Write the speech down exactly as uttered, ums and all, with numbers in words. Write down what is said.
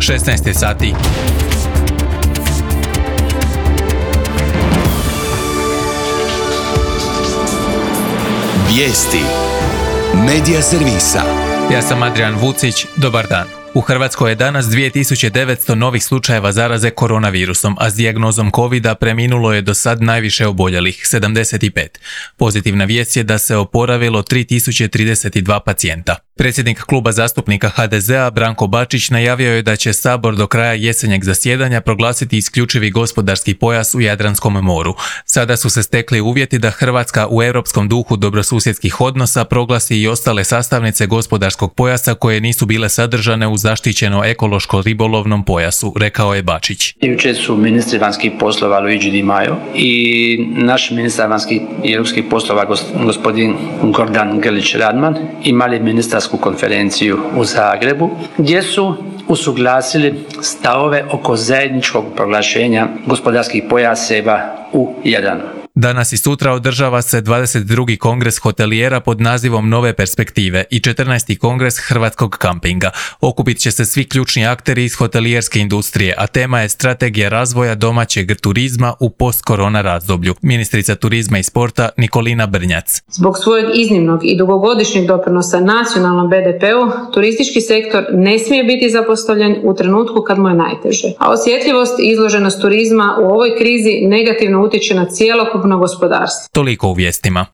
šesnaest je sati. Vijesti Medija servisa. Ja sam Adrian Vucić, dobar dan. U Hrvatskoj je danas dvije tisuće devetsto novih slučajeva zaraze koronavirusom, a s dijagnozom covida preminulo je do sad najviše oboljelih, sedamdeset pet. Pozitivna vijest je da se oporavilo tri tisuće trideset dva pacijenta. Predsjednik kluba zastupnika ha de zea Branko Bačić najavio je da će Sabor do kraja jesenjeg zasjedanja proglasiti isključivi gospodarski pojas u Jadranskom moru. Sada su se stekli uvjeti da Hrvatska u europskom duhu dobrosusjedskih odnosa proglasi i ostale sastavnice gospodarskog pojasa koje nisu bile sadržane u zaštićeno ekološko-ribolovnom pojasu, rekao je Bačić. Jučer su ministri vanjskih poslova Luigi Di Maio i naš ministar vanjskih i europskih poslova gospodin Gordan Grlić Radman imali ministarsku konferenciju u Zagrebu gdje su usuglasili stavove oko zajedničkog proglašenja gospodarskih pojaseva u Jadranu. Danas i sutra održava se dvadeset drugi kongres hotelijera pod nazivom Nove perspektive i četrnaesti kongres hrvatskog kampinga. Okupit će se svi ključni akteri iz hotelijerske industrije, a tema je strategija razvoja domaćeg turizma u post-korona razdoblju. Ministrica turizma i sporta Nikolina Brnjac. Zbog svojeg iznimnog i dugogodišnjeg doprinosa nacionalnom be de peu, turistički sektor ne smije biti zapostavljen u trenutku kad mu je najteže. A osjetljivost i izloženost turizma u ovoj krizi negativno utječe na cijelokupno gospodarstvo. Toliko u vijestima.